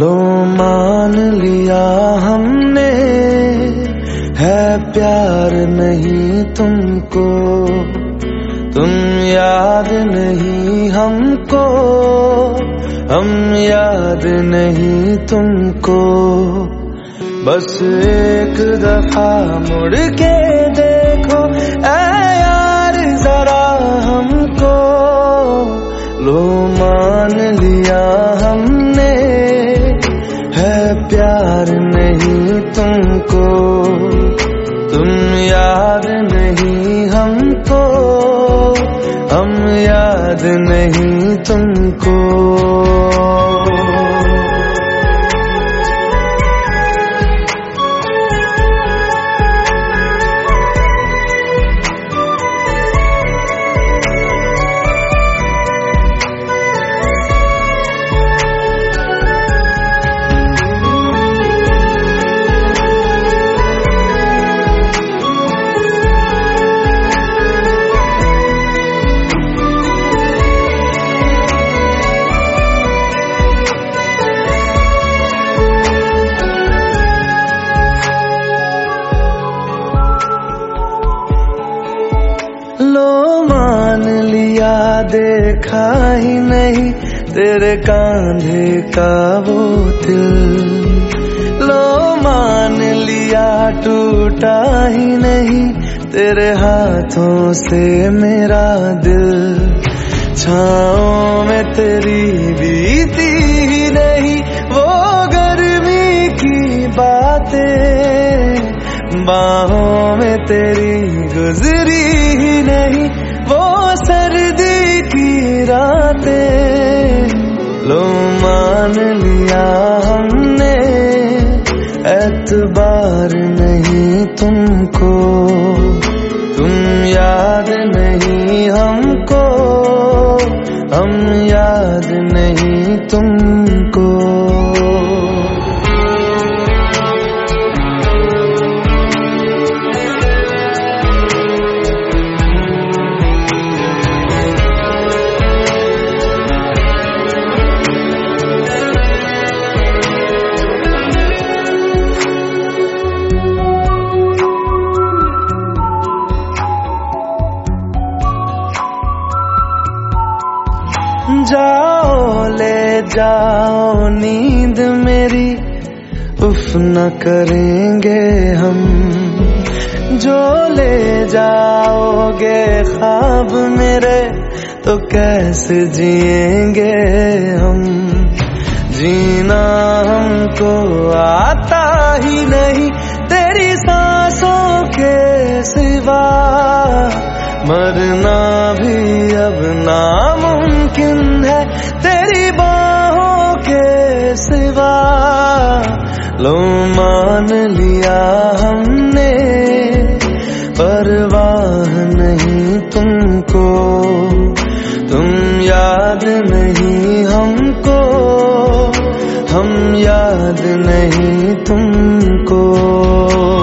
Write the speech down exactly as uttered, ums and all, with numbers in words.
लो मान लिया हमने, है प्यार नहीं तुमको, तुम याद नहीं हमको, हम याद नहीं तुमको। बस एक दफा मुड़ के देखो ऐ यार जरा हमको, लो मान लिया हमने, है प्यार नहीं तुमको, तुम याद नहीं हमको, हम याद नहीं तुमको। लो मान लिया देखा ही नहीं तेरे कांधे का वो दिल, लो मान लिया टूटा ही नहीं तेरे हाथों से मेरा दिल। छाँव में तेरी बीती ही नहीं वो गर्मी की बातें, बाहों में तेरी गुजरी ही नहीं वो सर्दी की रातें। लो मान लिया हमने, एतबार नहीं तुमको, तुम याद नहीं हमको, हम याद नहीं तुमको। जाओ ले जाओ नींद मेरी, उफ न करेंगे हम, जो ले जाओगे ख्वाब मेरे तो कैसे जिएंगे हम। जीना हमको आता ही नहीं तेरी सांसों के सिवा, मरना भी अब नामुमकिन है तेरी बाहों के सिवा। लो मान लिया हमने, परवाह नहीं तुमको, तुम याद नहीं हमको, हम याद नहीं तुमको।